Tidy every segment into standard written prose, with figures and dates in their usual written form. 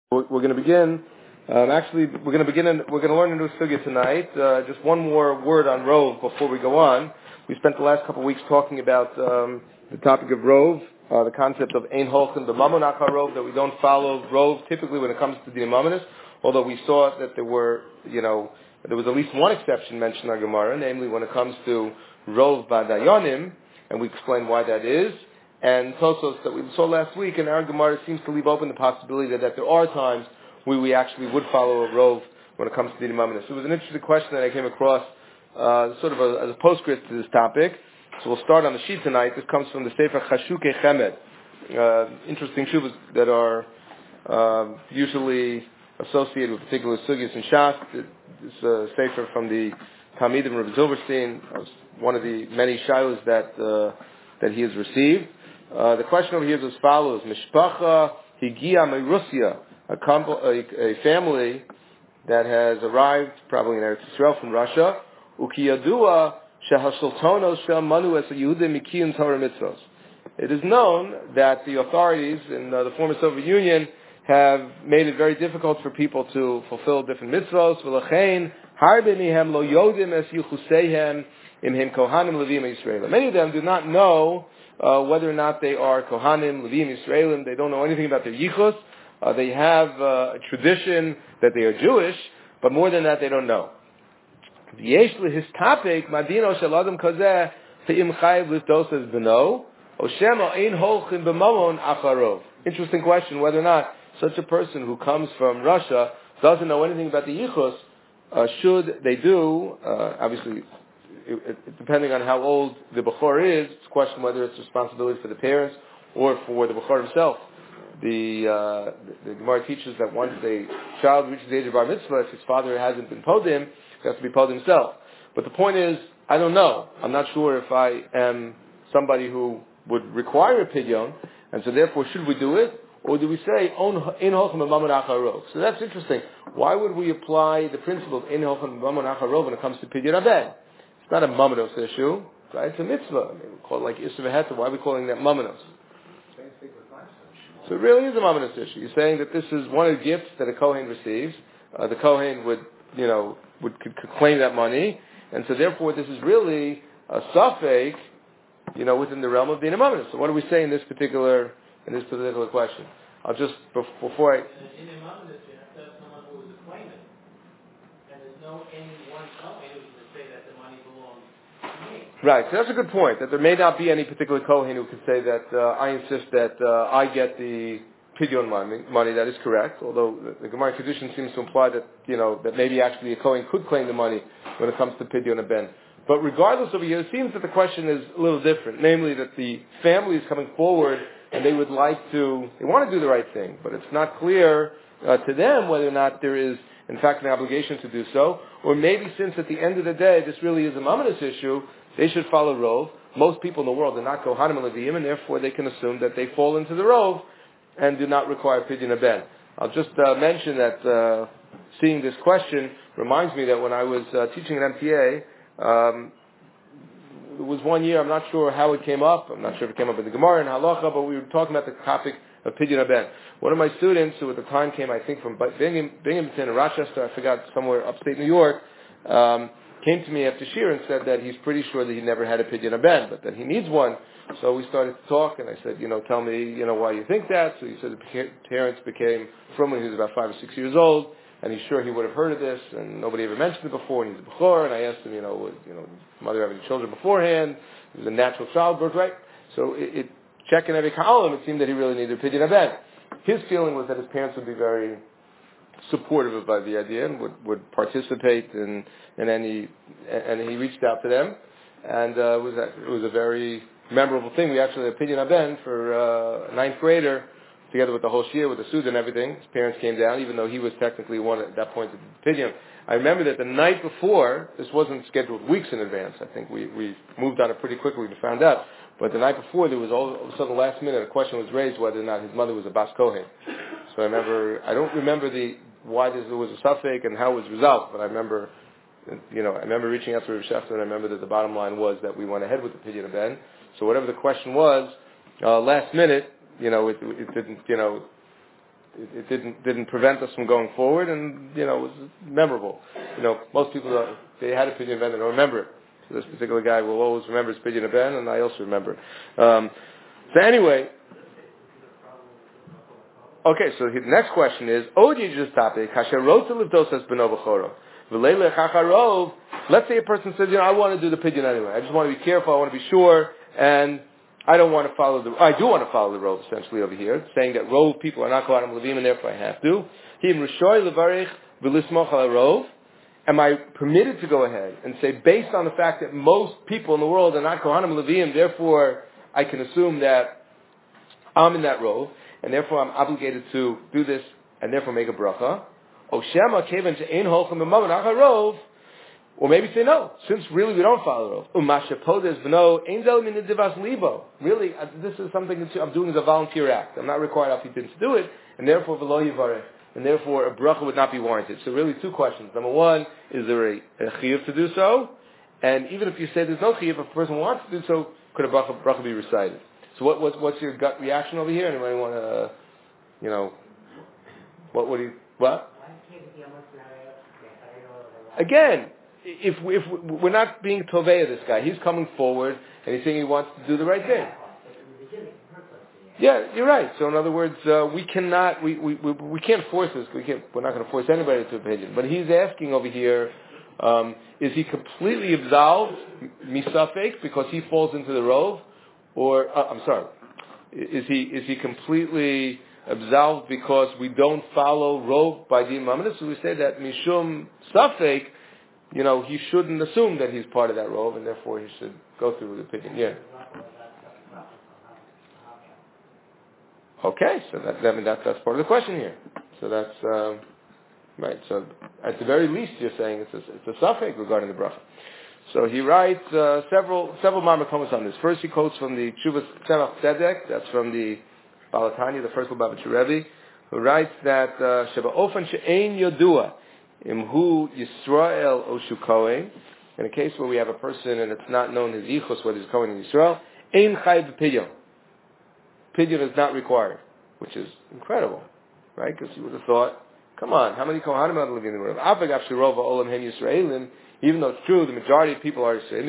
We're going to begin. We're going to learn a new sugya tonight. Just one more word on Rov before we go on. We spent the last couple of weeks talking about the topic of Rov, the concept of Ein Holchin B'Mamon Achar Rov, that we don't follow Rov typically when it comes to the Imamanis, although we saw that there was at least one exception mentioned in our Gemara, namely when it comes to Rov B'Dayanim, and we explained why that is. And Tosos that we saw last week in our Gemara seems to leave open the possibility that there are times where we actually would follow a Rov when it comes to the Imamanis. It was an interesting question that I came across as a postscript to this topic. So we'll start on the sheet tonight. This comes from the Sefer Chashukei Chemed. Interesting shuvas that are usually associated with particular sugyas in Shas. This Sefer from the Talmidim Rabbi Zilberstein, one of the many shilas that he has received. The question over here is as follows: Mishpacha higia meRussia, a family that has arrived probably in Eretz Yisrael from Russia. Ukiyadua shehashaltonos shel manu es Yehudim mikiyin Torah mitzvos. It is known that the authorities in the former Soviet Union have made it very difficult for people to fulfill different mitzvos. V'lachein harbe mihem lo yodim es yichuseihem imhem kohanim levim Yisraelim. Many of them do not know whether or not they are Kohanim, Levim, Yisraelim. They don't know anything about their yichus. They have a tradition that they are Jewish, but more than that, they don't know. Interesting question, whether or not such a person who comes from Russia doesn't know anything about the yichus, should they do, obviously, depending on how old the Bechor is, it's a question whether it's responsibility for the parents or for the Bechor himself. The Gemara teaches that once a child reaches the age of bar mitzvah, if his father hasn't been podim, he has to be pod himself. But the point is, I don't know. I'm not sure if I am somebody who would require a pidyon, and so therefore should we do it, or do we say, Ein Holchin B'Mamon Achar Rov? So that's interesting. Why would we apply the principle of Ein Holchin B'Mamon Achar Rov when it comes to pidyon abed? It's not a mamanos issue, right? It's a mitzvah. We call it like Isser V'Heter. Why are we calling that mamanos? So it really is a mamanos issue. You're saying that this is one of the gifts that a Kohen receives. The Kohen could claim that money, and so therefore this is really a suffix, within the realm of being a mamanos. So what do we say in this particular question? I'll just before I. In a mamanos, you have to have someone who is a claimant, and there's no any one Kohen who can say that the money belongs to me. Right, so that's a good point, that there may not be any particular Kohen who could say that I insist that I get the pidyon money. That is correct, although the Gemara tradition seems to imply that, that maybe actually a Kohen could claim the money when it comes to pidyon ben. But regardless of it, it seems that the question is a little different, namely that the family is coming forward and they want to do the right thing, but it's not clear to them whether or not there is in fact an obligation to do so, or maybe since at the end of the day this really is a mamanis issue, they should follow Rov. Most people in the world are not Kohanim and Levim, and therefore they can assume that they fall into the Rov and do not require pidyon ben. I'll just mention that seeing this question reminds me that when I was teaching at MTA, it was one year, I'm not sure how it came up. I'm not sure if it came up in the Gemara and Halacha, but we were talking about the topic of pidyon ben. One of my students, who at the time came, I think, from Binghamton or Rochester, I forgot, somewhere upstate New York, came to me after Shir and said that he's pretty sure that he never had a pidyon ben, but that he needs one. So we started to talk, and I said, tell me, why you think that. So he said the parents became from when he was about 5 or 6 years old, and he's sure he would have heard of this, and nobody ever mentioned it before, and he's a Bechor, and I asked him, would mother have any children beforehand? It was a natural childbirth, right? So checking every column, it seemed that he really needed a pidyon ben. His feeling was that his parents would be very supportive of the idea and would participate in any, and he reached out to them, and it was a very memorable thing. We actually had a pidyon ben for a ninth grader, together with the whole shir, with the suit and everything. His parents came down, even though he was technically one at that point to the pidyon. I remember that the night before, this wasn't scheduled weeks in advance. I think we moved on it pretty quickly to find out. But the night before, there was all of a sudden, last minute, a question was raised whether or not his mother was a Bas Kohen. So I don't remember why there was a suffix and how it was resolved, but I remember reaching out to Rav Shechter, and I remember that the bottom line was that we went ahead with the pidyon ben. So whatever the question was, last minute, it didn't, it didn't prevent us from going forward, and it was memorable. Most people they had a pidyon ben, they don't remember it. So this particular guy will always remember his pidyon ben, and I also remember it. So anyway, okay. So the next question is Odi topic. Let's say a person says, I want to do the pidyon anyway. I just want to be careful. I want to be sure, and I don't want to follow I do want to follow the rove essentially over here, saying that rove people are not Kohanim Levim, and therefore I have to. Am I permitted to go ahead and say, based on the fact that most people in the world are not Kohanim Levim, therefore I can assume that I'm in that rove, and therefore I'm obligated to do this, and therefore make a bracha? Or maybe say no, since really we don't follow Rov. Really, this is something that I'm doing as a volunteer act. I'm not required of Hafidin to do it, and therefore v'lo yivarech, and therefore a bracha would not be warranted. So really 2 questions. Number 1, is there a chiyuv to do so? And even if you say there's no chiyuv, if a person wants to do so, could a bracha be recited? So what's your gut reaction over here? Anybody want to, what? Again, if we're not being tovei of this guy, he's coming forward and he's saying he wants to do the right thing. Yeah, you're right. So in other words, we cannot, we can't force this. We're not going to force anybody to opinion. But he's asking over here, is he completely absolved misafek because he falls into the rove, or is he completely absolved because we don't follow rove by din mamanis? So we say that mishum safek. He shouldn't assume that he's part of that rove, and therefore he should go through with the opinion. Yeah. Okay, so that's part of the question here. So that's right. So at the very least, you're saying it's a suffix regarding the bracha. So he writes several mamakomas on this. First, he quotes from the Tshuvas Tzemach Tzedek. That's from the Balatanya, the first Lubavitcher Rebbe, who writes that Sheba Ofan She'ein Yodua Imhu Yisrael Oshu Kohen. In a case where we have a person and it's not known his ichus whether he's Kohen in Yisrael, Ein Chayv Pidyon. Pidyon is not required, which is incredible, right? Because you would have thought, come on, how many Kohanim are living in the world? Avagav Shirova Olam Hem Yisraelim. Even though it's true, the majority of people are Yisraelim.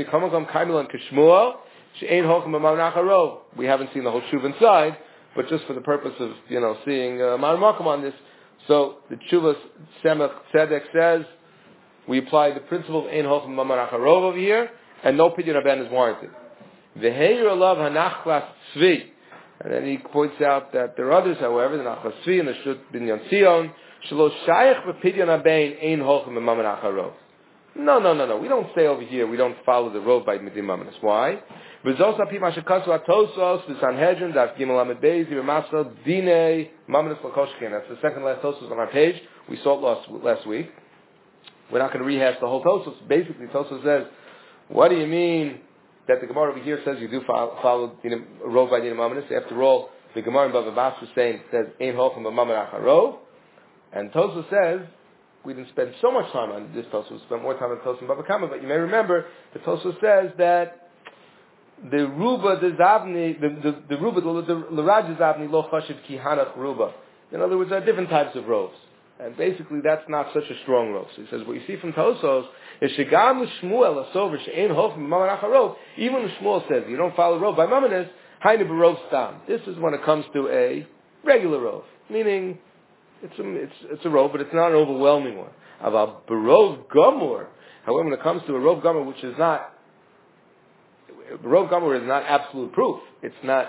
We haven't seen the whole shuv inside, but just for the purpose of seeing Ma'ar on this. So the Tshuvas Tzemach Tzedek says we apply the principle of Ein Hochem Mamar Acharov over here, and no Pidyon Haben is warranted. V'heir alav hanachlas tzvi, and then he points out that there are others, however, the nachlas tzvi and the Shut Binyan Tzion, shelo shayach v'Pidyon Haben Ein Hochem Mamar Acharov. No. We don't say over here we don't follow the road by Midim Mamanis. Why? V'zos api mashakasu atosos the Sanhedrin daf gimel amid beis yimasel dinei Mamanis lakoshkin. That's the second last tosos on our page. We saw it last week. We're not going to rehash the whole tosos. Basically, tosos says, what do you mean that the Gemara over here says you do follow road by Dinei Mamanis? After all, the Gemara in Bava Basra says Ein Hochem Mamar Acharov, and tosos says. We didn't spend so much time on this Tosfos. We spent more time on Tosfos and Bava Kama, but you may remember the Tosfos says that the Ruba the Zavni, the Ruba the Laraj Zavni lo chashiv ki hanach Ruba. In other words, there are different types of robes, and basically that's not such a strong robe. So he says what you see from Tosfos is shegam Shmuel asover she'ein hochem mamar acharov. Even Shmuel says you don't follow robe by mamanis hainu b'rov stam. This is when it comes to a regular robe, meaning. It's a rove, but it's not an overwhelming one. About Barov Gomor, however, when it comes to a Rov Gomor, which is not Rov Gomor is not absolute proof. It's not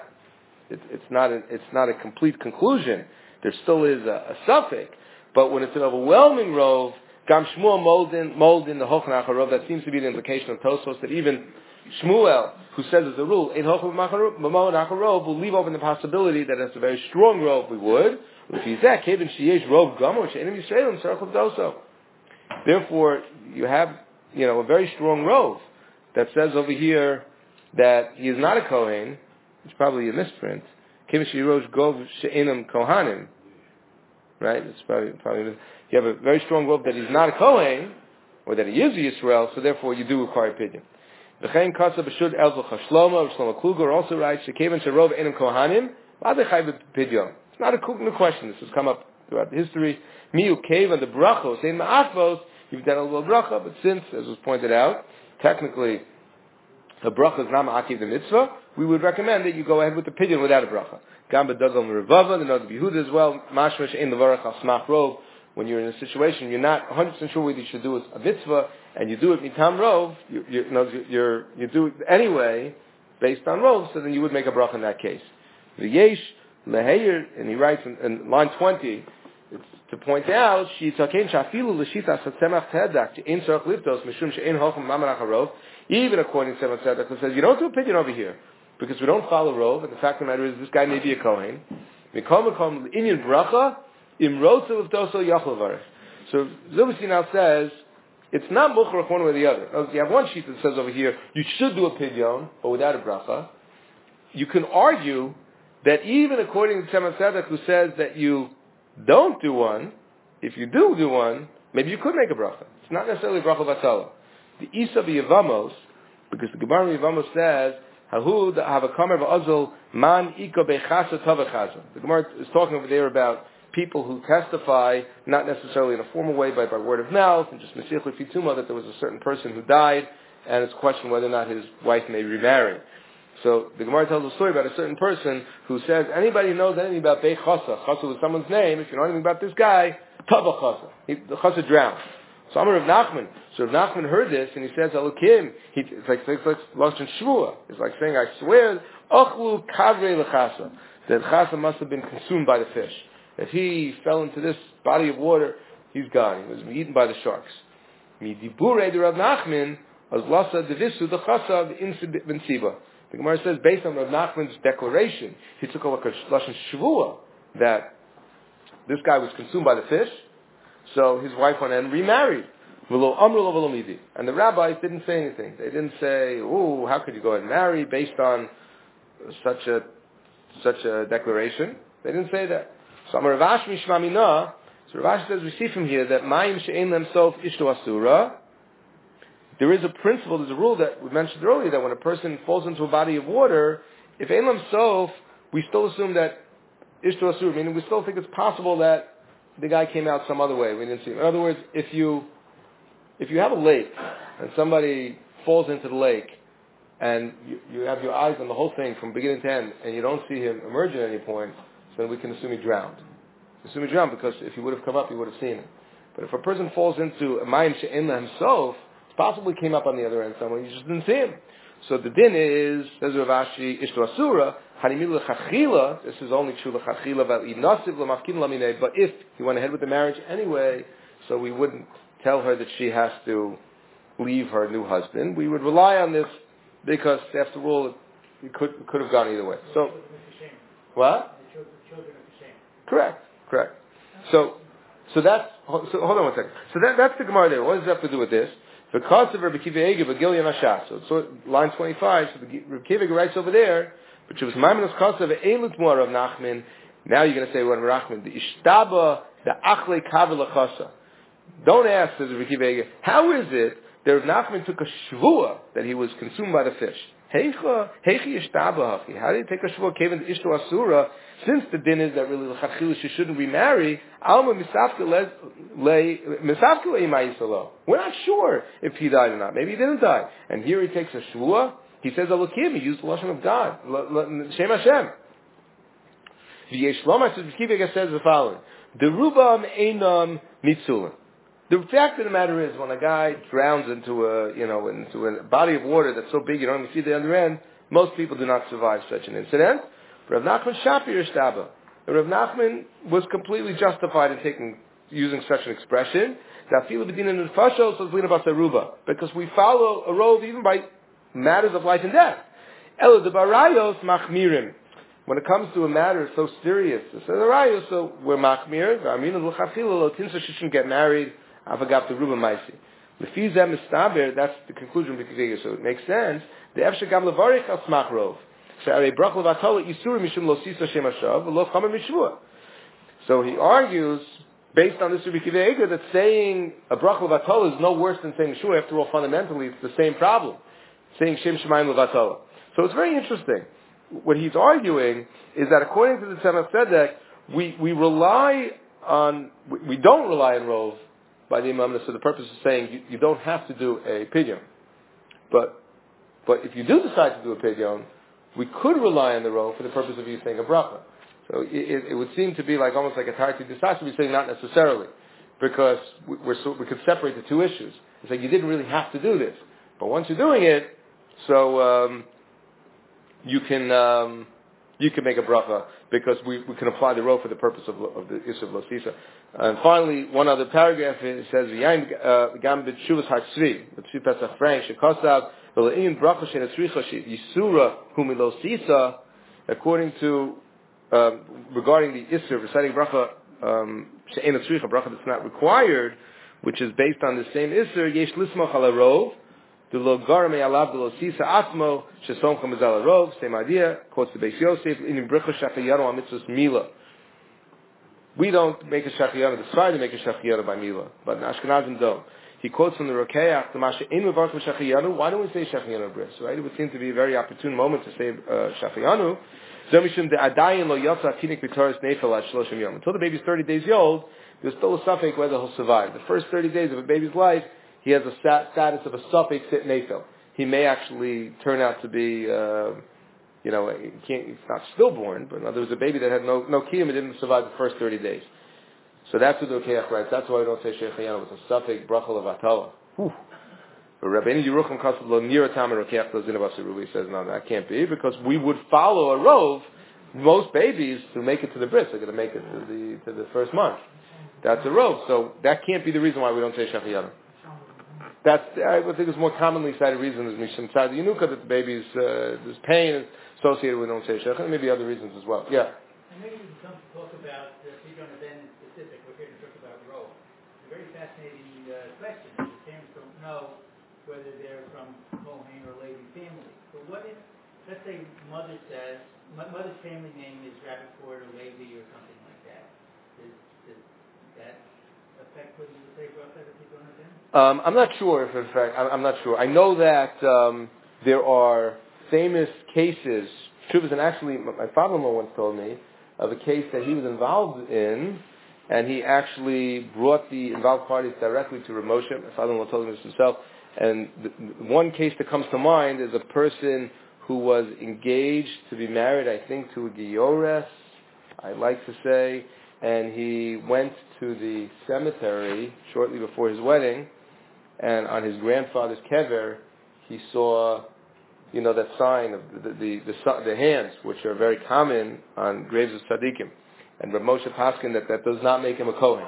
a complete conclusion. There still is a suffix, but when it's an overwhelming rove, Gam Shmuel mold in the Hochna Acharov. That seems to be the implication of Tosfos that even Shmuel, who says as a rule, in Hochna Acharov, will leave open the possibility that it's a very strong rove. We would. Therefore, you have a very strong rove that says over here that he is not a Kohen. It's probably a misprint. Right? It's probably you have a very strong rove that he's not a Kohen or that he is a Yisrael. So therefore, you do require pidyon. Shlomo Kluger also writes, "Shekevin sherov enum kohanim." It's not a new question. This has come up throughout the history. Miu cave and the brachos, in ma'afos, you've done a little bracha, but since, as was pointed out, technically, the bracha is not ma'akiv the mitzvah, we would recommend that you go ahead with the pidyon without a bracha. Gamba dagam revava, the Noda B'Yehuda as well, mashmash in the varach al smach rov. When you're in a situation you're not 100% sure whether you should do a mitzvah, and you do it mitam rov, you do it anyway, based on rov, so then you would make a bracha in that case. The yesh leheir, and he writes in line 20, it's to point out, even according to Tzemach Tzedek, who says, you don't do a pidyon over here, because we don't follow rov, and the fact of the matter is, this guy may be a kohen. So Zubasi now says, it's not mukhrach one way or the other. You have one sheet that says over here, you should do a pidyon, but without a bracha. You can argue that even according to Tzemach Tzedek, who says that you don't do one, if you do one, maybe you could make a bracha. It's not necessarily a bracha vatala. The Isa b'Yevamos, because the Gemara in Yevamos says, Hahu have a kamer v'azul man iko bechasa tavachaza. The Gemara is talking over there about people who testify, not necessarily in a formal way, but by word of mouth, and just Mesiach L'Fituma, that there was a certain person who died, and it's a question whether or not his wife may remarry. So the Gemara tells a story about a certain person who says, anybody who knows anything about Beit Chasa, Chasa was someone's name, if you know anything about this guy, Tava Chasa. The Chasa drowned. So Amar Rav Nachman. So Rav Nachman heard this, and he says, Elokim, it's like Lashon Shvua. It's like saying, I swear, Ochlu Kavrei L'Chasa, that Chasa must have been consumed by the fish. If he fell into this body of water, he's gone. He was eaten by the sharks. Midibure de Rav Nachman, as Lasa Devisu the Chasa Ben Siba. The Gemara says, based on Rav Nachman's declaration, he took a look at Lashon Shvua, that this guy was consumed by the fish, so his wife went and remarried. And the rabbis didn't say anything. They didn't say, "Oh, how could you go and marry based on such a declaration?" They didn't say that. So Amar Rav Ashi Mishma Mina. So Rav Ashi says, we see from here that Mayim she'en lemsof ishto asura. There is a principle, there's a rule that we mentioned earlier, that when a person falls into a body of water, if ein lemsof, we still assume that ishto asura, meaning we still think it's possible that the guy came out some other way. We didn't see him. In other words, if you have a lake and somebody falls into the lake and you have your eyes on the whole thing from beginning to end and you don't see him emerge at any point, so then we can assume he drowned. Assume he drowned because if he would have come up, you would have seen him. But if a person falls into a mayim she'en la himself, it's possible he came up on the other end somewhere, you just didn't see him. So the din is, says Rav Ashi, ishto asura, hanimil l'chachila, this is only true l'chachila, but if he went ahead with the marriage anyway, so we wouldn't tell her that she has to leave her new husband. We would rely on this because, after all, it could have gone either way. So, what? Correct. So that's, hold on one second. So that's the Gemara there. What does it have to do with this? Because of Rabbi Kiva Eger, Bagil Yanashas. So line 25, so Rabbi Kiva Eger writes over there, but it was Maimon's Kosav, Eilut Moar of Nachman. Now you're going to say, what Nachman? The Ishtaba, the Achle Kavala Chasa. Don't ask, says Rabbi Kiva Eger, how is it that Rav Nachman took a shvua that he was consumed by the fish? Heichi Ishtaba Hachi. How did he take a shvua? Kevin Ishto Asura. Since the din is that really l'chachila she shouldn't remarry, Alma misafka le'ima'isalo. We're not sure if he died or not. Maybe he didn't die. And here he takes a shvua. He says Elokim. He used the lashon of God. Shem Hashem. V'yesh Lomar says the following: Derubam einam mitzulim. The fact of the matter is, when a guy drowns into a body of water that's so big you don't even see the other end, most people do not survive such an incident. Rav Nachman Shapir Ishtaba. Rav Nachman was completely justified in using such an expression. Because we follow a rove even by matters of life and death. Elo de barayos machmirim. When it comes to a matter so serious, so we're machmir. She shouldn't get married. Avagap the ruba maisi. That's the conclusion of the so it makes sense. The efshagam levarich al smach rov. So he argues, based on this Rabbi Kiva Eger, that saying a bracha levatala is no worse than saying Shua. After all, fundamentally, it's the same problem. Saying Shem Shemayim levatala. So it's very interesting. What he's arguing is that according to the Tzemach Tzedek, we rely on, we don't rely on Rov by the Imam for the purpose of saying you don't have to do a pidyon. But if you do decide to do a pidyon, we could rely on the Rov for the purpose of you saying a bracha. So it would seem to be like almost like a Tarti Disas, we say not necessarily, because we could separate the two issues. It's like you didn't really have to do this, but once you're doing it, so you can make a bracha because we can apply the Rov for the purpose of the Issur of Losisa. And finally, one other paragraph, it says, Gam b'tshuvas hatzvi, b'tshuvas Pesach Frank, shekosav, v'le'in bracha she'netzricha she'yisura humilosisa, according to, regarding the Issur, reciting bracha, she'netzricha, bracha that's not required, which is based on the same Issur, yesh lismach ala Rov, the lo garme alav the lo sisa atmo shesomcha mezal Rov, same idea, quotes the Beis Yosef, in bracha shachayanu on mitzvahs mila. We don't make a shachiyana. The Sfardim make a shachiyana by Mila, but the Ashkenazim don't. He quotes from the Rokeach, the Masha in Mevarchim shachiyanu. Why don't we say shachiyanu bris? Right? It would seem to be a very opportune moment to say shachiyanu. Zemishim de adayin lo yotza kinik b'toras neifel at shloshim yom. Until the baby's 30 days old, there's still a suffix whether he'll survive. The first 30 days of a baby's life, he has a status of a suffix sit neifel. He may actually turn out to be. It's not stillborn, but there was a baby that had no kiyum and didn't survive the first 30 days. So that's what the Rokeach writes. That's why we don't say shechayanu. It's a suffix brachal of atala. But Rabbeinu Yerucham Kasav lo nira tam and Rokeach lo zinav Rubi says no, that can't be because we would follow a Rov. Most babies to make it to the bris are going to make it to the first month. That's a Rov. So that can't be the reason why we don't say shechayanu. That's I think it's more commonly cited reason is mishum tzad yinuka that the baby's there's pain associated with don't say shech, and maybe other reasons as well. Yeah. And maybe we can talk about Pidyon event in specific. We're here to talk about Rov. It's a very fascinating question. The parents don't know whether they're from Kohen or Levi family. But what if, let's say, mother's family name is Rappaport or Levi or something like that? Does that affect whether you say bracha to Pidyon event? I'm not sure if, in fact, I'm not sure. I know that there are famous cases, and actually my father-in-law once told me of a case that he was involved in, and he actually brought the involved parties directly to Rav Moshe. My father-in-law told me this himself. And the one case that comes to mind is a person who was engaged to be married, I think, to a Giores, I'd like to say, and he went to the cemetery shortly before his wedding, and on his grandfather's kever, he saw, that sign of the hands, which are very common on graves of tzaddikim. And Rav Moshe Paskin that does not make him a Kohen.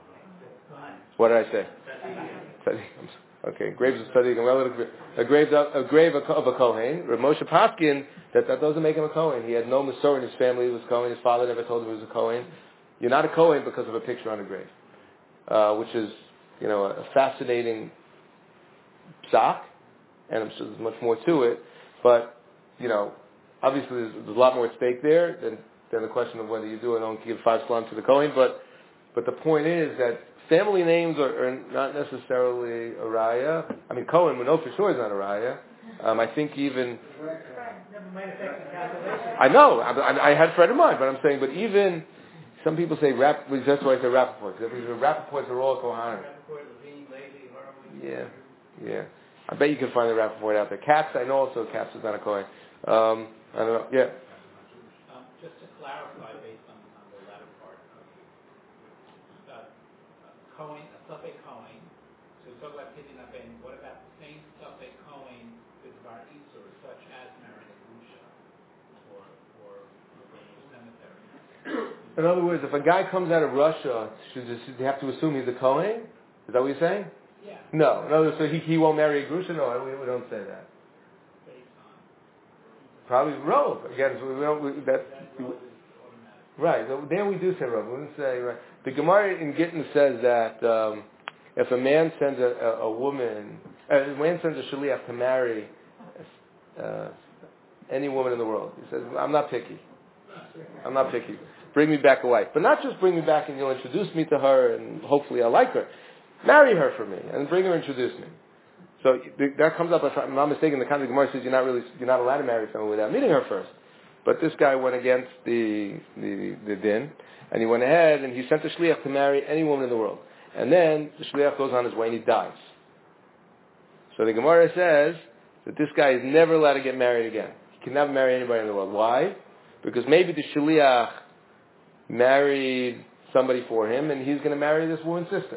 What did I say? Tzaddikim. Okay, graves of tzaddikim. A grave of a Kohen. Rav Moshe Paskin that doesn't make him a Kohen. He had no Masorah in his family. He was Kohen. His father never told him he was a Kohen. You're not a Kohen because of a picture on a grave, which is a fascinating psak, and I'm sure there's much more to it. But, obviously there's a lot more at stake there than the question of whether you do or don't give 5 slams to the Kohen. But the point is that family names are not necessarily a raya. I mean, Kohen, we know for sure is not a raya. I think even... I know, I had Fred in mind, but I'm saying, but even... Some people say that's why I say Rappaport. Because Rappaports are all Kohanim. Yeah. I bet you can find the Rappaport out there. Katz, I know also Katz is not a Kohen. I don't know. Yeah. Just to clarify, based on the latter part of Kohen, a suffix Kohen. So we talk about Pidyon Aben. What about the same suffix Kohen with Bar Isur, such as marrying a Grusha or going to a cemetery? In other words, if a guy comes out of Russia, should you have to assume he's a Kohen? Is that what you're saying? Yeah. No, so he won't marry a Grusha? No, we don't say that. Probably Rov. Again, so right. So then we do say Rov. We wouldn't say, right. The Gemara in Gittin says that if a man sends a woman, a man sends a shaliach to marry any woman in the world, he says, I'm not picky. Bring me back a wife. But not just bring me back and you'll introduce me to her and hopefully I'll like her. Marry her for me and bring her and introduce me. So that comes up, if I'm not mistaken, the kind of Gemara says you're not allowed to marry someone without meeting her first. But this guy went against the din, and he went ahead and he sent the shliach to marry any woman in the world. And then the shliach goes on his way and he dies. So the Gemara says that this guy is never allowed to get married again. He can never marry anybody in the world. Why? Because maybe the shliach married somebody for him, and he's going to marry this woman's sister.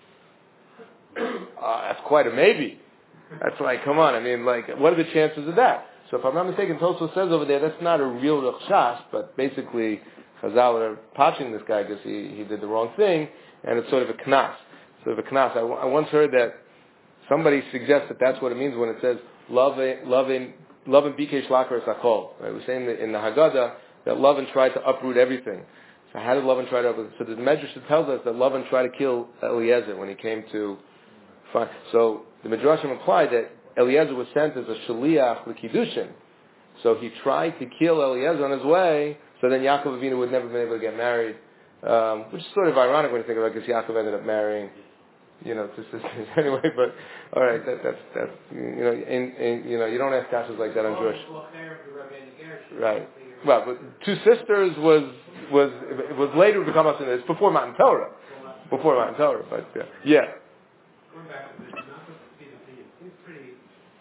That's quite a maybe. That's like, come on, I mean, like, what are the chances of that? So if I'm not mistaken, Tosfos says over there, that's not a real rechshas, but basically, Chazal are patching this guy because he did the wrong thing, and it's sort of a knas. I once heard that somebody suggests that that's what it means when it says, love and bikesh lakar sakol. Right? We're saying that in the Haggadah that Lavan tried to uproot everything. So how did Lavan try to uproot? So the Medrash tells us that Lavan tried to kill Eliezer when he came to find. So the Midrashim imply that Eliezer was sent as a shaliach l'kiddushin. So he tried to kill Eliezer on his way, so then Yaakov Avinu would never been able to get married, which is sort of ironic when you think about it, because Yaakov ended up marrying, two sisters anyway. But all right, that's you don't ask kashas like that on Jewish. Right. Well, but two sisters was later become us in this before Matan Torah. Before Matan Torah, but yeah. Going back to this, not to see the opinion, it seems pretty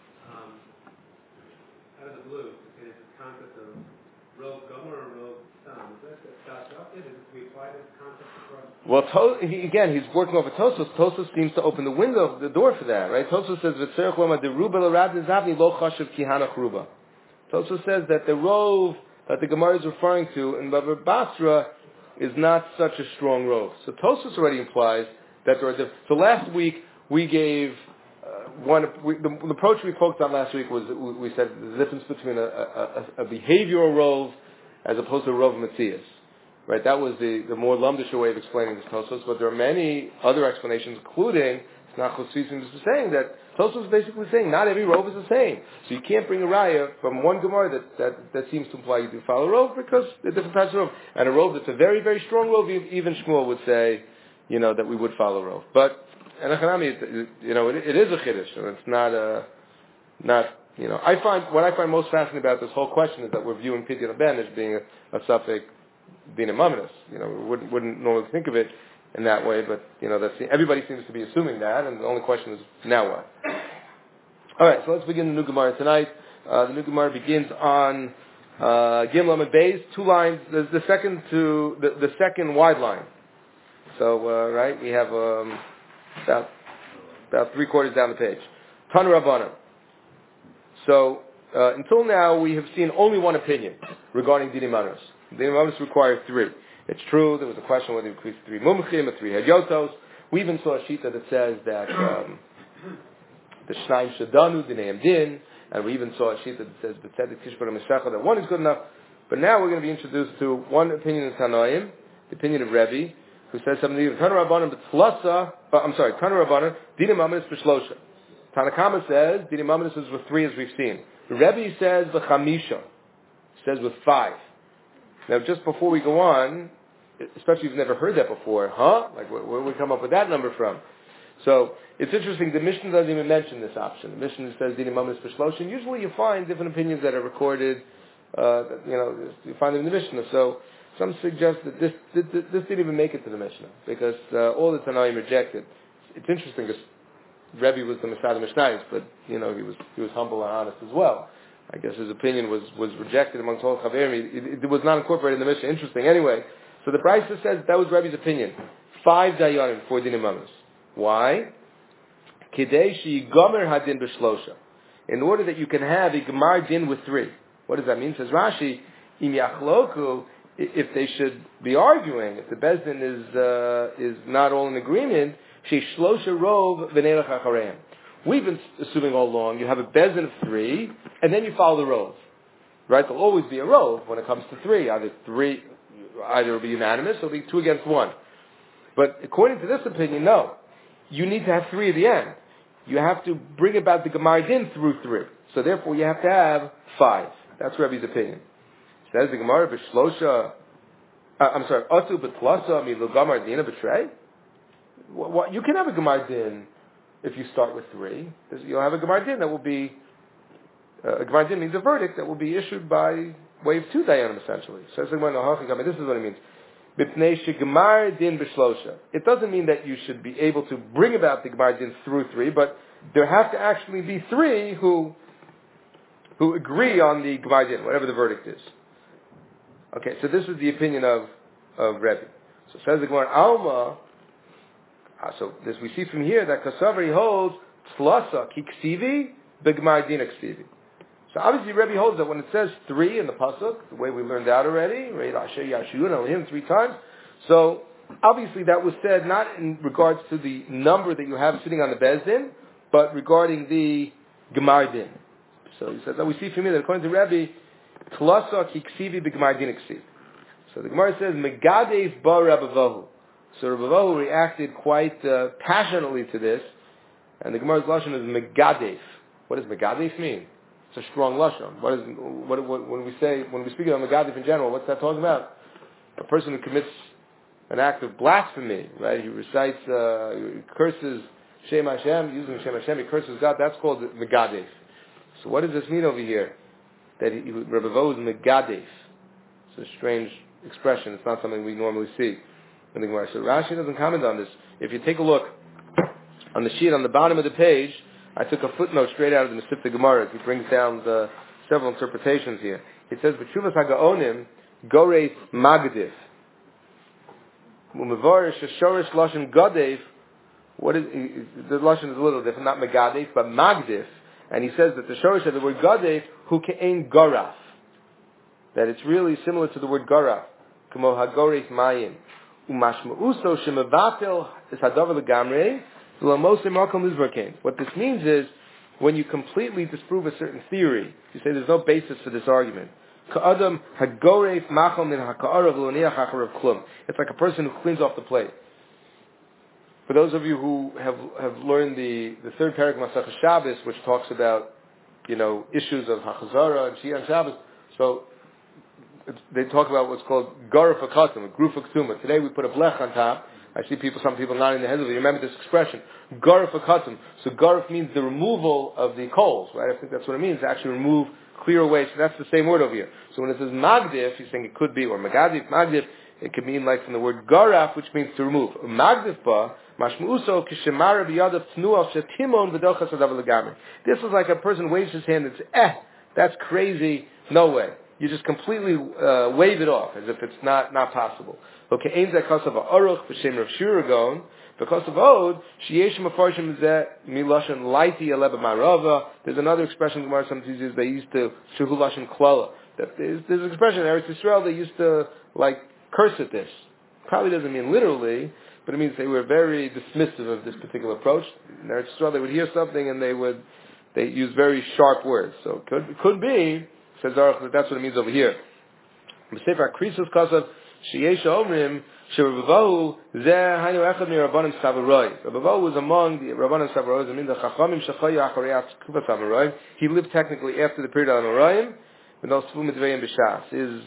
out of the blue to say this concept of rogue gomer or rogue son. Is that adopted? Is we apply this concept across? Well, he's working over Tosfos. Tosfos seems to open the door for that, right? Tosfos says v'tzerich loma deruba l'rad nizavni lo chashav kihanach ruba. Tosfos says that the rove that the Gemara is referring to in Bava Basra is not such a strong rove. So Tosfos already implies that there are so last week we gave the approach we focused on last week was we said the difference between a behavioral rove as opposed to a rove Metzias. Right? That was the more lumdisher way of explaining this Tosfos, but there are many other explanations, including Nachos Tzvitzin is saying that Tosfos is basically saying not every rove is the same. So you can't bring a raya from one Gemara that seems to imply you do follow a rove because there are different types of rove. And a rove that's a very, very strong rove, even Shmuel would say, that we would follow rove. But and it is a chiddush, and it's not. What I find most fascinating about this whole question is that we're viewing Pidyon Ben as being a suffix Dina Mamonis. We wouldn't normally think of it in that way, but everybody seems to be assuming that, and the only question is now what. All right, so let's begin the new Gemara tonight. The new Gemara begins on Gimel Amud Beis, 2 lines. There's the second wide line. So we have about 3/4 down the page. Tanu Rabbanan. So until now we have seen only one opinion regarding Dini Manos. Dini Manos require 3. It's true there was a question whether it includes 3 mumchim or 3 hedyotos. We even saw a shita that says that the Shnaim Shadanu Dineim Din, and we even saw a shita that says B'tzedek Tishbar Meshacha that 1 is good enough. But now we're going to be introduced to one opinion of Tanoim, the opinion of Rebbe, who says something. Tanu Rabbanan Tanu Rabbanan Dini Manos B'Shlosha. Tanakama says Dini Manos is with 3 as we've seen. The Rebbe says B'Chamisha, says with 5. Now, just before we go on, especially if you've never heard that before, like where do we come up with that number from? So it's interesting. The Mishnah doesn't even mention this option. The Mishnah says Dini Manos B'Shlosha. Usually, you find different opinions that are recorded. You find them in the Mishnah. So some suggest that this didn't even make it to the Mishnah because all the Tanaim rejected. It's interesting because Rebbe was the Masad Mishnayos, but he was humble and honest as well. I guess his opinion was rejected amongst all Chaverim. It was not incorporated in the Mishnah. Interesting. Anyway, so the Brisa says that was Rebbe's opinion. 5 dayanim for Dini Manos. Why? Kidei sheyigomer hadin b'shlosha. In order that you can have a gemar din with 3. What does that mean? Says Rashi, im yachloku, if they should be arguing, if the Bezdin is not all in agreement, sheishlosha rov v'neilach achareim. We've been assuming all along you have a Bezdin of 3, and then you follow the rove. Right? There'll always be a rove when it comes to 3. Either it'll be unanimous or it'll be 2 against 1. But according to this opinion, no. You need to have 3 at the end. You have to bring about the Gemar Din through 3. So therefore you have to have 5. That's Rebbe's opinion. Says the Gemara, B'Shlosha, Atu B'Tlasa Mi Lo Gemar Dina B'Trei? You can have a Gemar Din if you start with 3. You'll have a Gemar Din that will be, a Gemar Din means a verdict that will be issued by waive 2 dayanim essentially. Says the Gemara, this is what it means. It doesn't mean that you should be able to bring about the Gemar Din through 3, but there have to actually be 3 who agree on the Gemar Din, whatever the verdict is. Okay, so this is the opinion of Rebbe. So says the Gemara, Alma. So this we see from here that Kasavari holds Tlasa Kiksivi B'Gemar Din Ksivi. So obviously Rebbe holds that when it says 3 in the pasuk, the way we learned out already, right, Asher Yashuyun Elohim 3 times. So obviously that was said not in regards to the number that you have sitting on the Beis Din, but regarding the Gemar Din. So he says that we see from here that according to Rebbe, Tlasa Kiksivi B'Gemar Din Ksivi. So the Gemara says Megadev Ba Rabbevahu. So Rabbevahu reacted quite passionately to this, and the Gemara's lashon is Megadev. What does Megadev mean? It's a strong lashon. When we speak about Megadev in general, what's that talking about? A person who commits an act of blasphemy, right? He recites, he curses Shem Hashem, using Shem Hashem, he curses God. That's called Megadev. So what does this mean over here? That Rabbevahu is Megadev. It's a strange expression. It's not something we normally see in the Gemara. So Rashi doesn't comment on this. If you take a look on the sheet on the bottom of the page, I took a footnote straight out of the Mesivta Gemara. He brings down the several interpretations here. It says, "B'tshuvas hagaonim goreis magdif." Umevarish shorish lashon gadev. What is the lashon is a little different, not megadef, but magdif. And he says that the shorish of the word gadev hu ke'ein garaf. That it's really similar to the word garaf. Kamo hagoreis mayim. Umashmauso shemevatel is hadavar legamrei. What this means is, when you completely disprove a certain theory, you say there's no basis for this argument. It's like a person who cleans off the plate. For those of you who have learned the third parak of Masechah Shabbos, which talks about, issues of Hachazara and Shia and Shabbos, so they talk about what's called Garuf HaKatum, a Gruf HaKtumah. Today we put a blech on top. I see some people nodding their heads. You remember this expression, garuf hakatum. So garuf means the removal of the coals, right? I think that's what it means, to actually remove, clear away. So that's the same word over here. So when it says magdif, he's saying it could be, or magadif, magdif, it could mean like from the word garaf, which means to remove. Magdif ba, mashmuuso kishemara biyadav tnuah shetimon v'dochas adav legami. This is like a person waves his hand and says, that's crazy, no way. You just completely wave it off, as if it's not possible. Okay, ain't that because of a aruch b'shem Rav Shiragon? Because of Od, sheyesh mafarshim zeh milashon laiti aleba marava. There's another expression Gemara sometimes uses. They used to shuhu lashon klala. There's an expression in Eretz Yisrael they used to curse at this. Probably doesn't mean literally, but it means they were very dismissive of this particular approach. In Eretz Yisrael they would hear something and they use very sharp words. So it could be, says Aruch, that that's what it means over here. B'sefer Krisus Kasav sheyesh omrim sheRabbevahu zeh hainu echad mi Rabbanim Savaroi. Rabbevahu was among the Rabbanim Savaroi. I mean the Chachamim shechayu acharei Kufa Savaroi. He lived technically after the period of Amoraim. But no Sfu Mitvei B'Shas.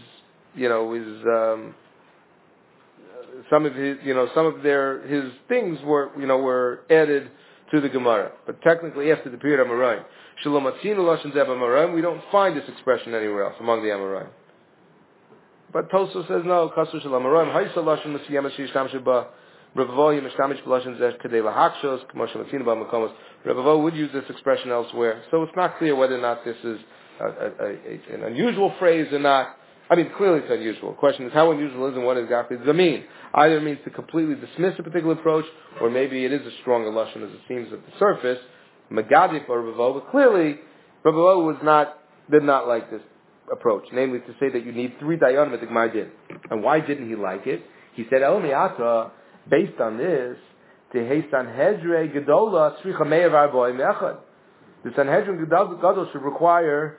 Some of his things were added to the Gemara, but technically after the period of Amoraim. Shalom Atzinu Lashon Zeh Amoraim. We don't find this expression anywhere else among the Amoraim. But Tosfos says no. Kasur Shalom Amoraim Haisa Lashon Masiyama Shishtam Sheba Rabbevahu Yemeshtamish B'Lashon Zeh Kedei Lahakshos K'moshe Matzinu B'Makomos. Rabbevahu would use this expression elsewhere, so it's not clear whether or not this is an unusual phrase or not. I mean, clearly it's unusual. The question is how unusual is and what exactly does it mean? Either it means to completely dismiss a particular approach, or maybe it is a stronger lashon as it seems at the surface. Megadif or Rabbevahu, but clearly Rabbevahu did not like this approach, namely to say that you need 3 dayanim at the Gemar Din. And why didn't he like it? He said, El Mi'ata, based on this, Tehei Sanhedre Gedola Tzricha Me'er V'Arboim Echad. The Sanhedrin Gadol should require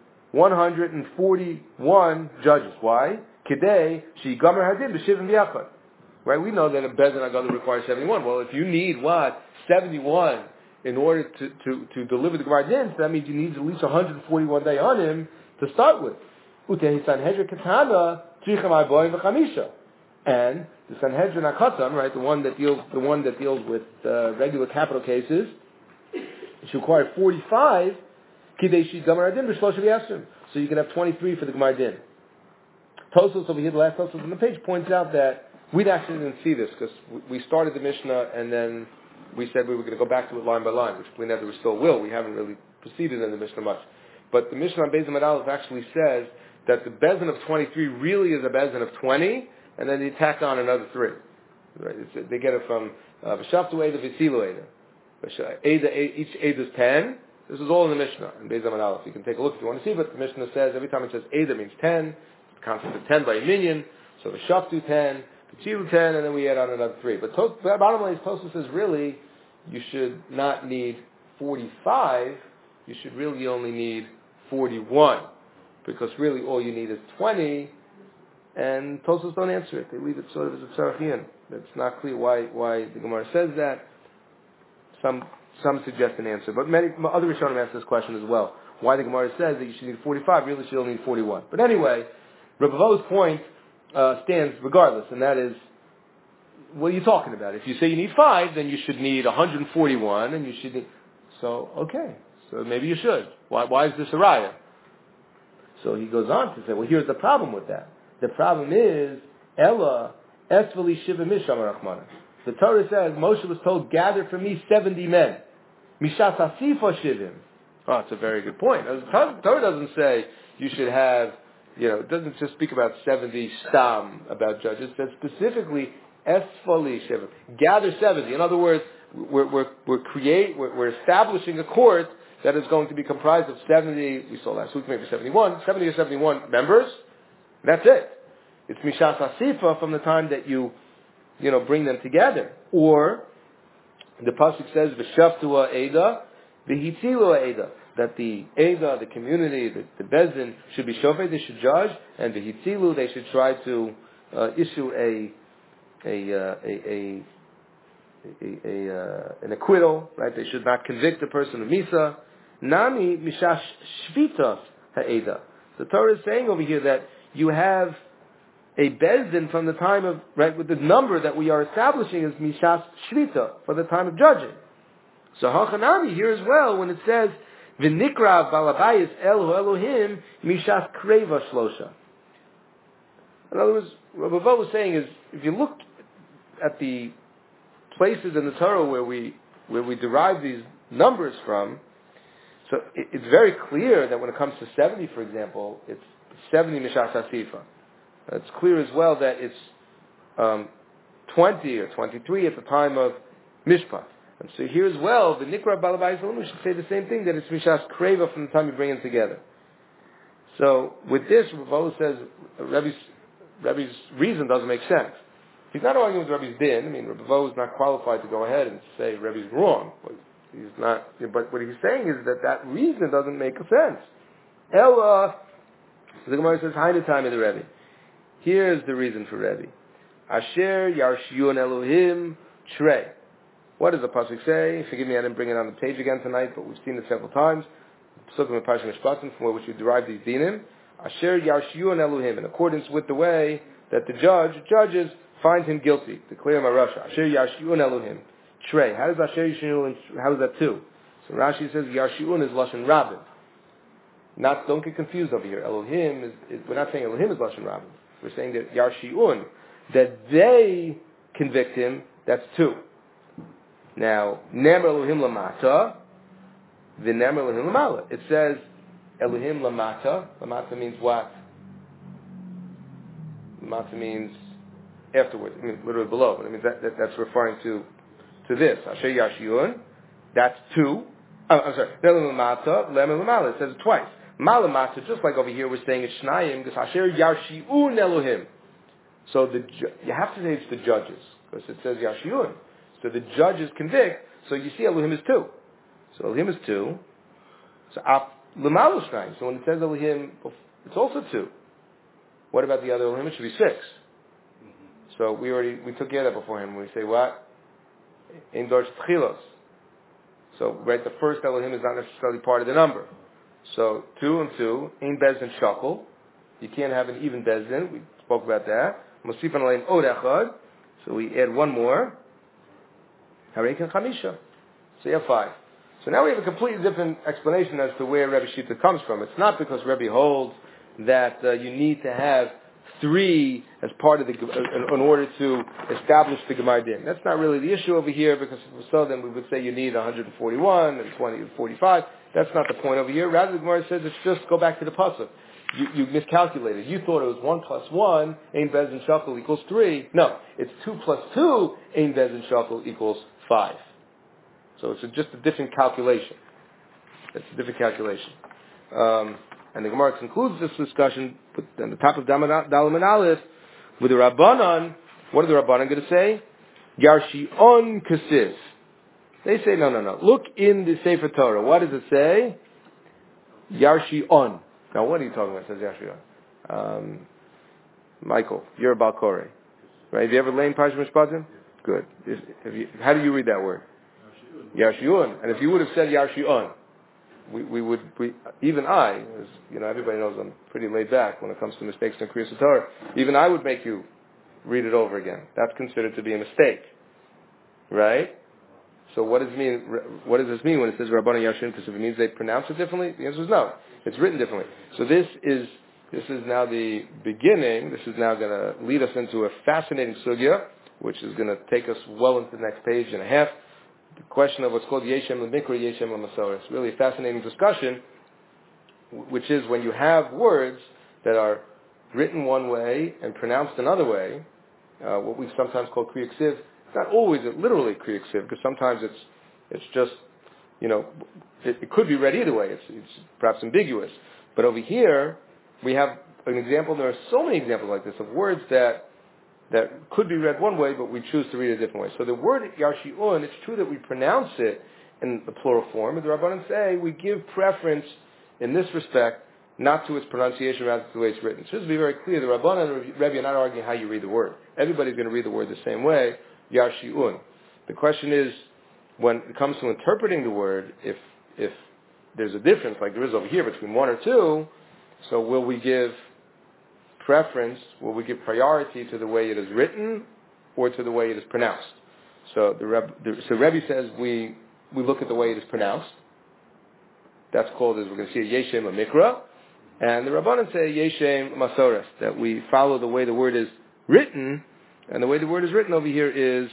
141 judges. Why? Kedei She'igamer Hadin B'Shivim Yachad. Right? We know that a Beis Din Gadol requires 71. Well, if you need 71 in order to deliver the Gemar Din, so that means you need at least 141 dayanim to start with. Utehi Sanhedrin Katana Tzricha Me'arboim V'Chamisha. And the Sanhedrin HaKatan, right, the one that deals with regular capital cases, it should require 45. So so you can have 23 for the Gemara Din. Tosfos over here, the last Tosfos on the page, points out that we actually didn't see this because we started the Mishnah and then we said we were going to go back to it line by line, which we never still will. We haven't really proceeded in the Mishnah much. But the Mishnah on Beis Amud Aleph actually says that the Bezin of 23 really is a Bezin of 20, and then they tack on another 3. Right? They get it from V'shaftu Eida V'tzilu Eida. Each Eida is 10. This is all in the Mishnah in Beis Amud Aleph. You can take a look if you want to see, but the Mishnah says every time it says Eida means 10, the concept of 10 by a minion, so V'shaftu 10, V'tzilu 10, and then we add on another 3. But the bottom line is Tosfos says really you should not need 45, you should really only need 41. Because really all you need is 20, and Tosfos don't answer it. They leave it sort of as a tzarachian. It's not clear why the Gemara says that. Some suggest an answer, but many other Rishonim ask this question as well. Why the Gemara says that you should need 45, really should only need 41. But anyway, Reb Avo's point stands regardless, and that is, what are you talking about? If you say you need 5, then you should need 141, and you should need... So, okay. So maybe you should. Why is this a raya? So he goes on to say, well, here's the problem with that. The problem is, Ella, Esvali Shiva Misham Rachmana. The Torah says, Moshe was told, gather for me 70 men. Mishat Hasifa Shivim. Oh, it's a very good point. The Torah doesn't say you should have, it doesn't just speak about 70 stam about judges. It says specifically, Esvali Shiva. Gather 70. In other words, we're establishing a court that is going to be comprised of 70, we saw last week maybe 70 or 71 members. That's it. It's Mishas Asifa from the time that you bring them together. Or, the Pasuk says, V'shaftua Eida, V'hitzilu Eida, that the Eida, the community, the Bezin, should be shofet, they should judge, and V'hitzilu, they should try to issue an acquittal, right? They should not convict the person of Misa. Nami mishash shvita ha'eda. The Torah is saying over here that you have a bezdin from the time of, right, with the number that we are establishing is mishash shvita, for the time of judging. So hachanami here as well, when it says, v'nikra balabayis Elohu Elohim mishash kreva shlosha. In other words, what Rav Avo was saying is, if you look at the places in the Torah where we derive these numbers from, so it's very clear that when it comes to 70, for example, it's 70 Mishas Hasifa. It's clear as well that it's 20 or 23 at the time of Mishpat. And so here as well, the Nikra Balabayis Elohim, we should say the same thing, that it's Mishas Kreva from the time you bring them together. So with this, Rav Avo says Rebbe's reason doesn't make sense. He's not arguing with Rebbe's din. I mean, Rav Avo is not qualified to go ahead and say Rebbe's wrong. He's not. But what he's saying is that reason doesn't make sense. Ella, the Gemara says, "Hainu time of the Rebbe." Here's the reason for Rebbe. Asher Yarshion Elohim Trey. What does the pasuk say? Forgive me, I didn't bring it on the page again tonight, but we've seen it several times. Psukim and Parshas Mishpatim, from which we derive these dinim. Asher Yarshion Elohim, in accordance with the way that the judges find him guilty, declare him a rasha. Asher Yarshiun Elohim. Trey. How does Asher Yarshiun, how is that two? So Rashi says Yarshiun is Lashon Rabin. Don't get confused over here. Elohim is we're not saying Elohim is Lashon Rabin. We're saying that Yarshiun, that they convict him, that's two. Now, Nemer Elohim Lamata, V'Nemer Elohim Lamala. It says Elohim Lamata. Lamata means what? Lamata means afterwards, I mean, literally below, but I mean that's referring to this. Asher Yashiyun, that's two. I'm sorry. It says it twice. Malamata, just like over here, we're saying it's Shnayim, because Asher Yashiyun Elohim. So you have to say it's the judges, because it says Yashiyun. So the judges convict. So you see Elohim is two. So Elohim is two. So Lamalu Shnayim. So when it says Elohim, it's also two. What about the other Elohim? It should be 6. So we took care of that before him. We say what? In Dorsh Tchilos. So right, the first Elohim is not necessarily part of the number. So 2 and 2, in Bezdin Shakel. You can't have an even Bezdin. We spoke about that. Mosifan Alein Od Echad. So we add one more. Harekin Chamisha. So you have 5. So now we have a completely different explanation as to where Rebbe Shita comes from. It's not because Rebbe holds that you need to have 3 as part of the in order to establish the Gemara Din. That's not really the issue over here, because if so, then we would say you need 141 and 20 and 45. That's not the point over here. Rather, the Gemara says it's just go back to the pasuk. You miscalculated. You thought it was 1 plus 1, ein bez and shakel equals 3. No, it's 2 plus 2, ein bez and shakel equals 5. So it's just a different calculation. It's a different calculation. And the Gemara concludes this discussion on the top of Dalam and Aleph with the Rabbanan. What are the Rabbanan going to say? Yarshion Kasis. They say, no. Look in the Sefer Torah. What does it say? Yarshion. Now, what are you talking about? It says Yarshion. Michael, you're a Balkore. Right? Have you ever lain Parsha Mishpatim? Good. How do you read that word? Yarshion. And if you would have said Yarshion, even I, as you know, everybody knows I'm pretty laid back when it comes to mistakes in Kriyas Torah. Even I would make you read it over again. That's considered to be a mistake, right? So what does it mean? What does this mean when it says Rabbanan Yarshin? Because if it means they pronounce it differently, the answer is no. It's written differently. So this is now the beginning. This is now going to lead us into a fascinating sugya, which is going to take us well into the next page and a half. The question of what's called Yeshem L'Mikra, Yeshem L'Masorah. It's really a fascinating discussion, which is when you have words that are written one way and pronounced another way, what we sometimes call Kriya Ksiv. It's not always literally Kriya Ksiv, because sometimes it's just, it could be read either way. It's perhaps ambiguous. But over here, we have an example. There are so many examples like this of words that could be read one way, but we choose to read it a different way. So the word Yarshi'un, it's true that we pronounce it in the plural form, but the Rabbanan say we give preference in this respect not to its pronunciation, rather to the way it's written. So just to be very clear, the Rabbanan and Rebbe are not arguing how you read the word. Everybody's going to read the word the same way, Yarshi'un. The question is, when it comes to interpreting the word, if there's a difference, like there is over here, between 1 or 2, so will we give preference, will we give priority to the way it is written or to the way it is pronounced? So Rebbe says we look at the way it is pronounced. That's called, as we're going to see, Yeshem L'Mikra. And the Rabbanan say Yeshem Masorah, that we follow the way the word is written, and the way the word is written over here is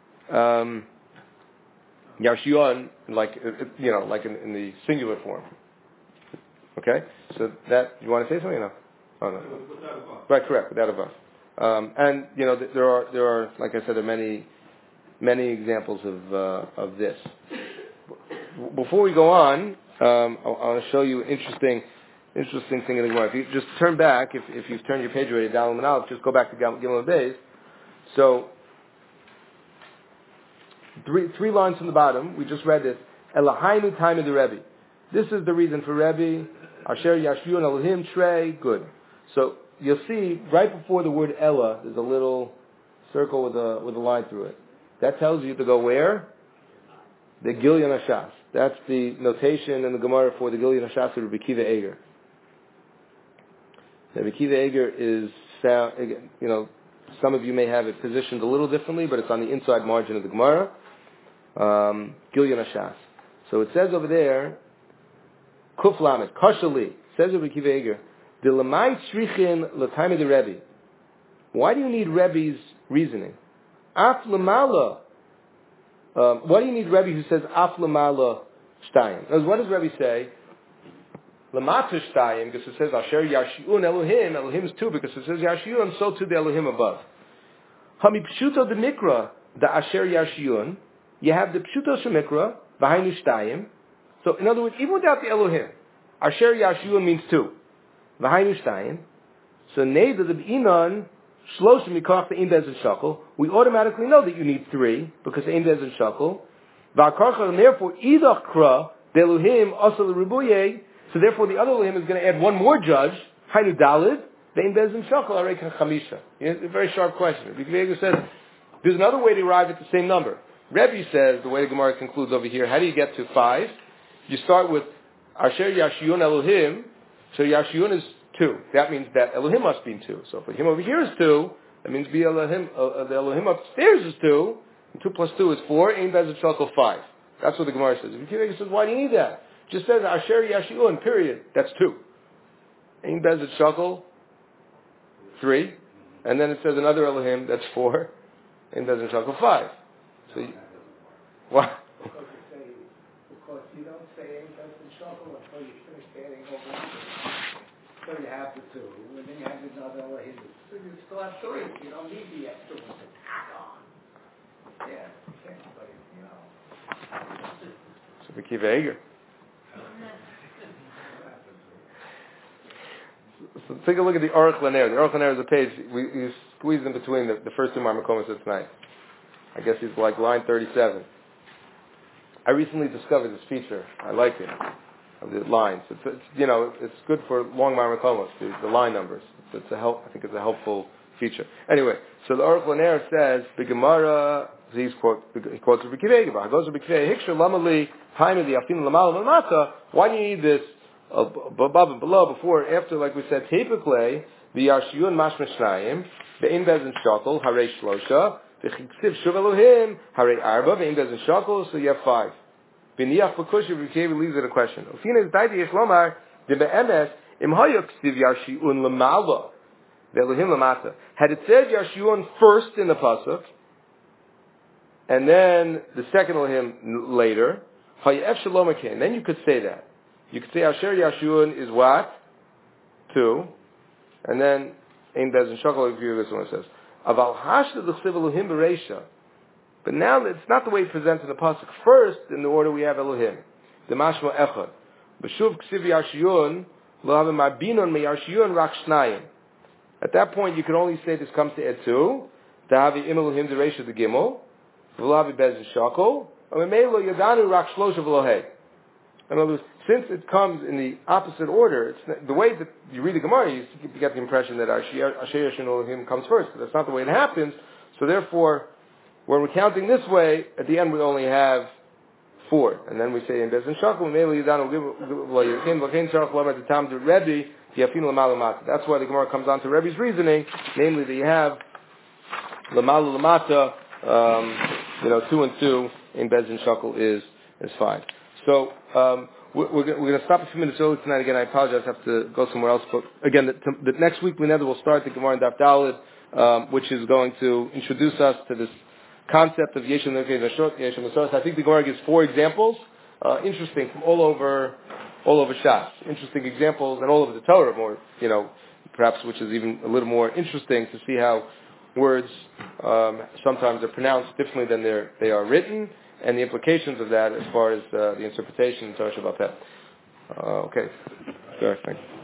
Yarshion, like in the singular form. Okay? So that, you want to say something? No? Oh, no. Right, correct, without a vav. And there are, like I said, there are many examples of this. Before we go on, I want to show you an interesting thing in the Gemara. If you just turn back, if you've turned your page already, Dalam and Aleph, just go back to Gimel Beis. So, three lines from the bottom, we just read this. Elahainu time of the Rebbe. This is the reason for Rebbe. Asher Yashvion Elohim Trey. Good. So you'll see right before the word Ella, there's a little circle with a line through it. That tells you to go where? The Gilyon Hashas. That's the notation in the Gemara for the Gilyon Hashas of Rabbi Kiva Eger. Rabbi Kiva Eger is, some of you may have it positioned a little differently, but it's on the inside margin of the Gemara. Gilyon Hashas. So it says over there, Kuf Lamed, Kashali, says Rabbi Kiva Eger, the Lamai Tzrichin L'Taimid Rebbe. Why do you need Rebbe's reasoning? Af Lamala. Why do you need Rebbe who says Af Lamala Shtayim? What does Rebbe say? Lamata Shtayim, because it says Asher Yashi'un Elohim. Elohim is 2, because it says Yashi'un, so too the Elohim above. Hami Pshuto the Mikra, the Asher Yashi'un. You have the Pshuto Shemikra, V'hainu Shtayim. So in other words, even without the Elohim, Asher Yashi'un means 2. V'hainu Shtayim. So Neda the B'inan, Shlosh Mikach the Ein Bez and Shakel. We automatically know that you need 3, because Ein Bez and Shakel. V'akarcha, and therefore, Idach Kra, the Elohim, Asal Ribuye. So therefore, the other Elohim is going to add one more judge, Hainu Dalid, the Ein Bez and Shakel, Arekan Chamisha. It's a very sharp question. Rabbi Kiva says, there's another way to arrive at the same number. Rebbe says, the way the Gemara concludes over here, how do you get to 5? You start with Asher Yashi'un Elohim, so Yashi'un is 2. That means that Elohim must be 2. So if Elohim over here is 2, that means the Elohim upstairs is 2, and 2 plus 2 is 4, Ein Bez and Shakel 5. That's what the Gemara says. Rabbi Akiva says, why do you need that? Just says Asher Yashiun, period. That's 2. Ein Bezet Shakel, 3. And then it says another Elohim, that's 4. Ein Bezet Shakel, 5. So, what? Because you don't say Ein Bezet Shakel until you finish adding over. So you have the 2, and then you have another Elohim. So you still have 3. You don't need the extra one to tack on. Yeah, but you know. So Rabbi Akiva Eiger. So take a look at the Aruch LaNer. The Aruch LaNer is a page, we squeezed in between the first 2 Marmakomas of tonight. I guess it's like line 37. I recently discovered this feature. I like it. Of the lines. It's it's good for long Marmakomos, the line numbers. I think it's a helpful feature. Anyway, so the Aruch LaNer says, the Gemara, he quotes Rabbi Akiva Eiger. He goes to Rabbi Akiva Eiger, Lamali, Haimeli, Afin Lamal Lamata. Why do you need this above and below, before, after, like we said, typically, the Yashiyun Mashma Shnayim, the Ein Bezin Shakel, Harei Shlosha, the Chiksiv Shuv Elohim, Harei Arba, the Ein Bezin Shakel, so you have 5. B'niyach B'kush, Rabbi Akiva leaves it a question. Ufina is Daidi Yesh Lomar, the Be'emes, Im Hayok Ksiv Yashiyun Lamala, the Elohim Lamata. Had it said Yashiyun first in the Pasuk, and then the second Elohim later, Hayef Shalom Akin, then you could say that. You could say Asher Yashiyun is what? 2. And then Ein Bezin Shakel, if you this one says. Aval Hashda L'chsiv Elohim B'Reisha. But now it's not the way it presents in the pasuk. First, in the order we have Elohim, the Mashma Echad. B'shuv Ksiv Yashiyun Lo Havim Abinon Me Yashiyun Rak Shnayim. At that point, you can only say this comes to Etu, Dahavi Im Elohim D'Reisha the Gimel, V'Lavi Bezin Shakel, Amemelo Yadanu Rak Shlosha V'Lohei. In other words, since it comes in the opposite order, the way that you read the Gemara, you get the impression that Asher Yashiyun Elohim comes first. But that's not the way it happens. So therefore, when we're counting this way, at the end we only have 4. And then we say in Bezin Shakel, that's why the Gemara comes on to Rebbe's reasoning, namely that you have Lamalu Lamata, 2 and 2 in Bezin Shakel is 5. So, we're going to stop a few minutes early tonight. Again, I apologize. I have to go somewhere else. But again, the next week we will start the Gemara in Daf Daled, which is going to introduce us to this concept of Yeshua Nekev. I think the Gemara gives 4 examples, interesting, from all over Shas. Interesting examples, and all over the Torah, more, perhaps, which is even a little more interesting to see how words sometimes are pronounced differently than they are written, and the implications of that as far as the interpretation in Torah Shabbat. Okay. Sure, thank you.